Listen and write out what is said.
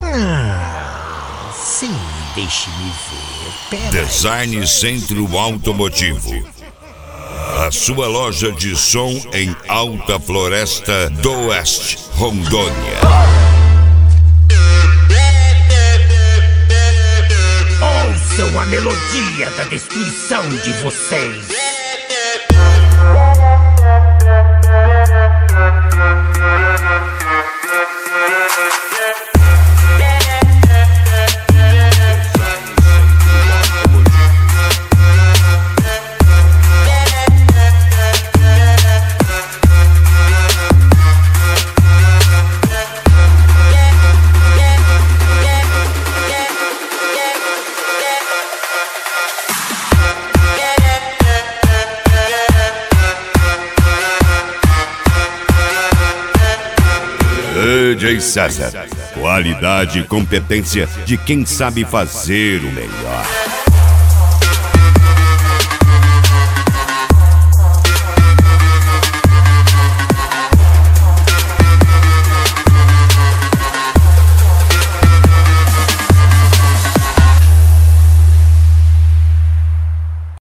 Sim, deixe-me ver. Design Centro Automotivo. A sua loja de som em Alta Floresta do Oeste, Rondônia. Ouçam a melodia da destruição de vocês. DJ César, qualidade e competência de quem sabe fazer o melhor.